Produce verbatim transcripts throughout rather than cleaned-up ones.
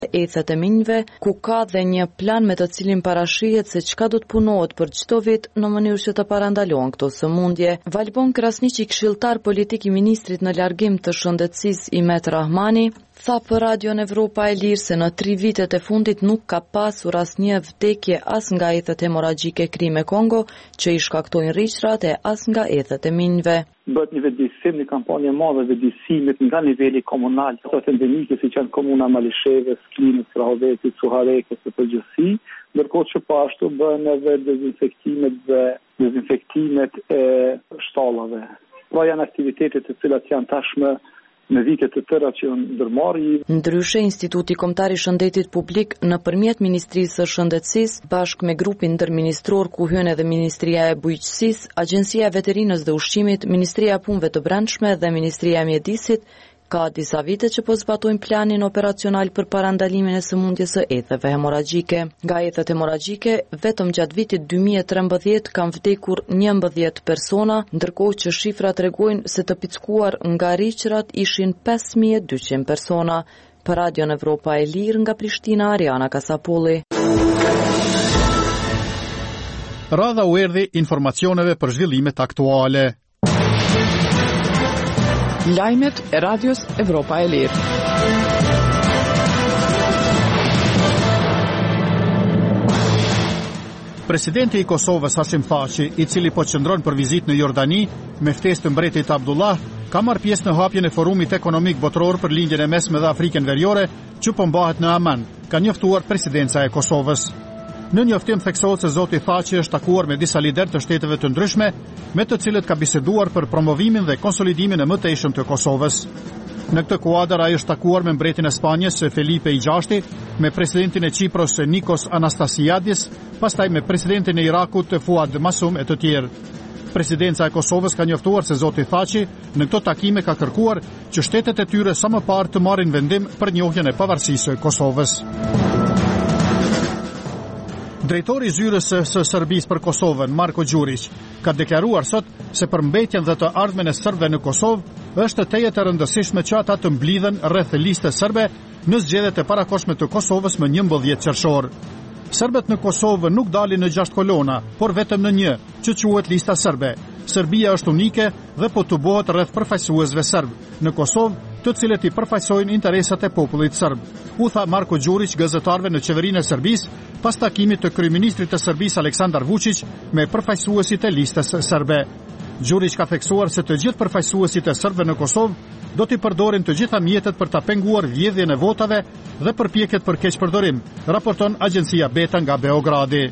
ecet e minjve, ku ka dhe një plan me të cilin parashihet se çka do të punohet për çdo vit në mënyrë që të parandalohen këto sëmundje. Valbon Krasniqi, këshilltar politik i ministrit në largim të shëndetësisë Imet Rahmani, tha për Radion Evropa e Lirë se në tri vitet e fundit nuk ka pasur asnjë vdekje as nga ethet hemoragjike Krime Kongo, që i shkaktojnë rriqrat, e as nga ethet e minjve. Bëhet një vetëdijsim, një kampanje madhe vetëdijsimit nga niveli komunal, ato endemike si që në komuna Malisheve, Sklinës, Krahovetit, Suharekës të përgjithësi, ndërkohë që po ashtu bëhen edhe dezinfektimet dhe dezinfektimet e shtallave. Pra janë aktivitetet të cilat janë tashmë në vitet të tëra që janë ndërmarrë. Ndryshe, Instituti Kombëtar i Shëndetit Publik nëpërmjet Ministrisë së Shëndetësisë bashkë me grupin ndërministror ku hyn edhe Ministria e Bujqësisë, Agjencia e Veterinës dhe Ushqimit, Ministria e Punëve të Brendshme dhe Ministria e Mjedisit, ka disa vite që po zbatojnë planin operacional për parandalimin e sëmundjes së etheve hemoragjike. Nga ethet hemoragjike, vetëm gjatë vitit dy mijë e trembëdhjetë kanë vdekur njëmbëdhjetë persona, ndërkohë që shifrat tregojnë se të pickuar nga rriqrat ishin pesë mijë e dyqind persona. Për Radion Evropa e Lirë nga Prishtina, Ariana Kasapolli. Radha u erdhi informacioneve për zhvillimet aktuale. Lajmet e Radios Evropa e Lirë. Presidenti i Kosovës Hashim Thaçi, i cili po qëndron për vizitë në Jordani me ftesë të mbretit Abdullah, ka marrë pjesë në hapjen e forumit ekonomik botror për lindjen e mesme dhe Afrikën Veriore, që po mbahet në Aman, ka njoftuar presidenca e Kosovës. Në njoftim theksohet se zoti Thaçi është takuar me disa lider të shteteve të ndryshme, me të cilët ka biseduar për promovimin dhe konsolidimin e mëtejshëm të Kosovës. Në këtë kuadër ai është takuar me mbretin e Spanjës Felipe i gjashti, me presidentin e Qipros Nikos Anastasiadis, pastaj me presidentin e Irakut Fuad Masum e të tjerë. Presidenca e Kosovës ka njoftuar se zoti Thaçi në këto takime ka kërkuar që shtetet e tyre sa më parë të marrin vendim për njohjen e pavarësisë së Kosovës. Drejtori i zyrës së Serbisë për Kosovën, Marko Đurić, ka deklaruar sot se përmbetjen dhe të ardhmen e serbëve në Kosovë është tejet e rëndësishme që ata të mblidhen rreth listës serbe në zgjedhjet e parakohshme të Kosovës më njëmbëdhjetë qershor. Serbët në Kosovë nuk dalin në gjashtë kolona, por vetëm në një, që quhet lista serbe. Serbia është unike dhe po tubohet rreth përfaqësuesve serb në Kosovë, të cilët i përfaqësojnë interesat e popullit serb, u tha Marko Đurić gazetarëve në qeverinë e Serbisë pas takimit të kryeministrit të Serbisë Aleksandar Vučić me përfaqësuesit e listës serbe. Đurić ka theksuar se të gjithë përfaqësuesit e serbëve në Kosovë do t'i përdorin të gjitha mjetet për ta penguar vjedhjen e votave dhe përpjekjet për keqpërdorim, raporton agjencia Beta nga Beogradi.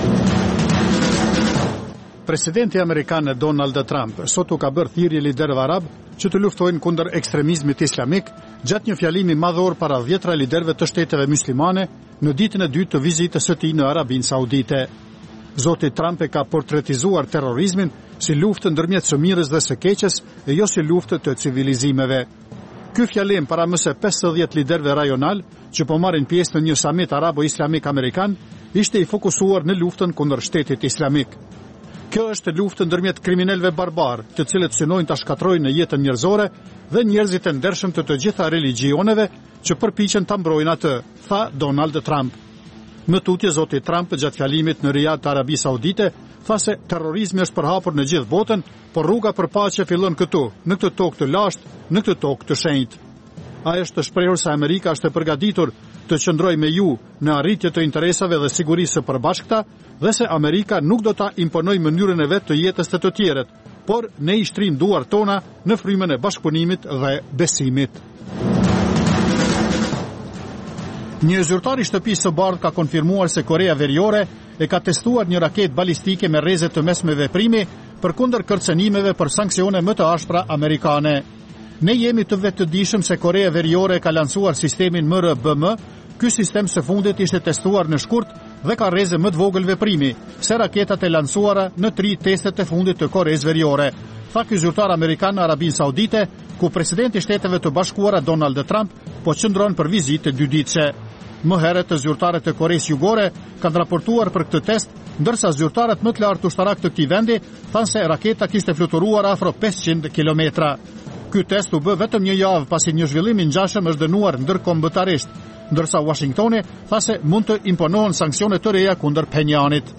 Presidenti amerikan Donald Trump sot u ka bërë thirrje liderëve arab që të luftojnë kundër ekstremizmit islamik gjatë një fjalimi madhor para dhjetra liderëve të shteteve muslimane në ditën e dytë të vizitës së tij në Arabinë Saudite. Zoti Trump e ka portretizuar terrorizmin si luftë ndërmjet së mirës dhe së keqes e jo si luftë të civilizimeve. Ky fjalim para më së pesëdhjetë liderëve rajonal që po marrin pjesë në një samit arabo-islamik amerikan ishte i fokusuar në luftën kundër shtetit islamik. Kjo është luftë ndërmjet kriminalëve barbar, të cilët synojnë ta shkatrojnë në jetën njerëzore dhe njerëzit e ndershëm të të gjitha religioneve që përpiqen ta mbrojnë atë, tha Donald Trump. Në tutje zoti Trump gjatë fjalimit në Riyadh të Arabisë Saudite tha se terrorizmi është përhapur në gjithë botën, por rruga për paqe fillon këtu, në këtë tokë të lashtë, në këtë tokë të shenjtë. Ai është shprehur se Amerika është e përgatitur të qëndrojë me ju në arritje të interesave dhe sigurisë së përbashkëta dhe se Amerika nuk do ta imponojë mënyrën e vet të jetës të të tjerët, por ne i shtrim duart tona në frymën e bashkëpunimit dhe besimit. Një zyrtar i shtëpisë së bardhë ka konfirmuar se Korea Veriore e ka testuar një raketë balistike me rreze të mesme veprimi përkundër kërcënimeve për sanksione më të ashpra amerikane. Ne jemi të vetëdijshëm se Korea Veriore ka lancuar sistemin M R B M. Ky sistem së fundit ishte testuar në shkurt dhe ka rreze më të vogël veprimi se raketat e lancuara në tri testet e fundit të Koreas Veriore, tha ky zyrtar amerikan në Arabinë Saudite, ku presidenti i Shteteve të Bashkuara Donald Trump po qëndron për vizitë dydiqe. Më herët të zyrtarët e Koreas Jugore kanë raportuar për këtë test, ndërsa zyrtarët më të lartë ushtarak të këtij vendi thanë se raketa kishte fluturuar afro pesëqind kilometra. Ky test u bë vetëm një javë pasi një zhvillim i ngjashëm është dënuar ndërkombëtarisht. ndërsa Washingtoni tha se mund të imponohen sanksione të reja kundër Penjanit.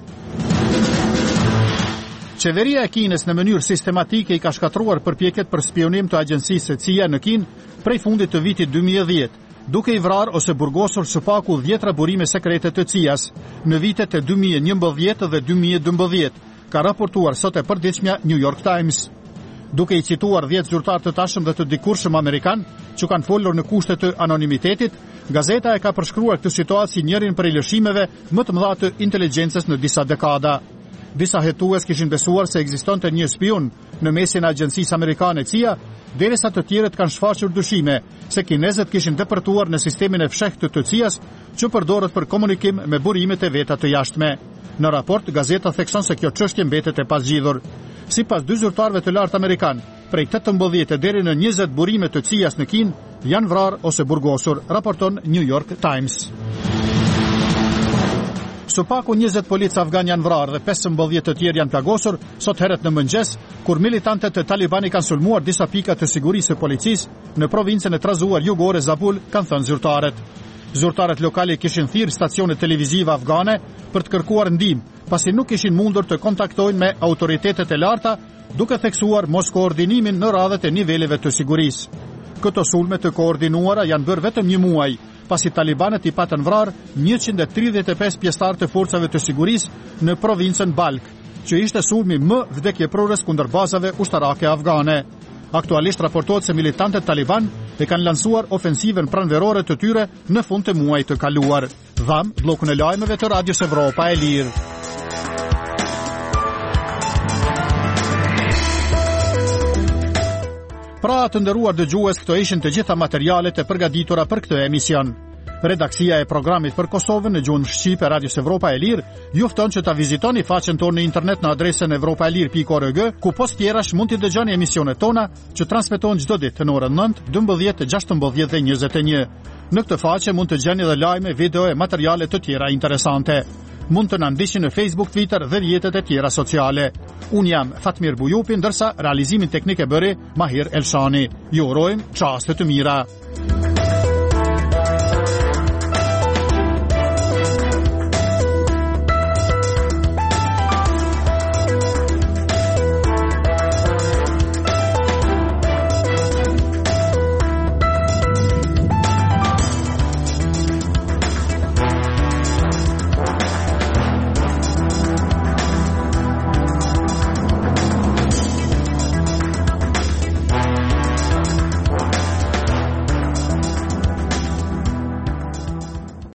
Qeveria e Kinës në mënyrë sistematike i ka shkatruar përpjekjet për spionim të agjencisë C I A në Kinë prej fundit të vitit dy mijë e dhjetë, duke i vrarë ose burgosur së paku dhjetra burime sekrete të C I A-s në vitet e dy mijë e njëmbëdhjetë dhe dy mijë e dymbëdhjetë, ka raportuar sot e përditshmja New York Times. Duke i cituar dhjetë zyrtar të tashëm dhe të dikurshëm amerikan që kanë folur në kushte të anonimitetit, gazeta e ka përshkruar këtë situatë si njërin prej lëshimeve më të mëdha të inteligjencës në disa dekada. Disa hetues kishin besuar se ekzistonte një spion në mesin e agjencisë amerikane C I A, derisa të tjerët kanë shfaqur dyshime se kinezët kishin depërtuar në sistemin e fshehtë të C I A-s që përdoret për komunikim me burimet e veta të jashtme. Në raport, gazeta thekson se kjo çështje mbetet e pasgjidhur. Sipas dy zyrtarëve të lartë amerikan, prej tetëmbëdhjetë deri në njëzet burime të C I A-s në Kinë janë vrarë ose burgosur, raporton New York Times. Së paku njëzet polic afgan janë vrarë dhe pesëmbëdhjetë të tjerë janë plagosur sot herët në mëngjes, kur militantët e Talibani kanë sulmuar disa pika të sigurisë së policisë në provincën e trazuar jugore Zabul, kanë thënë zyrtarët. Zyrtarët lokali kishin thirrë stacione televizive afgane për të kërkuar ndihmë, pasi nuk ishin mundur të kontaktojnë me autoritetet e larta, duke theksuar mos koordinimin në radhët e niveleve të sigurisë. Këto sulme të koordinuara janë bërë vetëm një muaj, pasi talibanët i patën vrarë njëqind e tridhjetë e pesë pjesëtar të forcave të sigurisë në provincën Balk, që ishte sulmi më vdekjeprorës kundër bazave ushtarake afgane. Aktualisht raportohet se militantët Taliban e kanë lansuar ofensivën pranverore të tyre në fund të muajit të kaluar. Dham, bllokun e lajmeve të Radios Evropa e Lirë. Pra të nderuar dëgjues, këto ishin të gjitha materialet e përgatitura për këtë emision. Redaksia e programit për Kosovën në gjuhën shqipe Radios Evropa e Lirë ju fton që ta vizitoni faqen tonë në internet në adresën evropaelir pikë org, ku post tjerash mund të dëgjoni emisionet tona që transmetohen çdo ditë në orën nëntë, dymbëdhjetë, gjashtëmbëdhjetë dhe njëzet e një. Në këtë faqe mund të gjeni edhe lajme, video e materiale të tjera interesante. Mund të na ndiqni në Facebook, Twitter dhe rrjetet e tjera sociale. Unë jam Fatmir Bujupi, ndërsa realizimin teknik e bëri Mahir Elshani. Ju urojmë çaste të mira.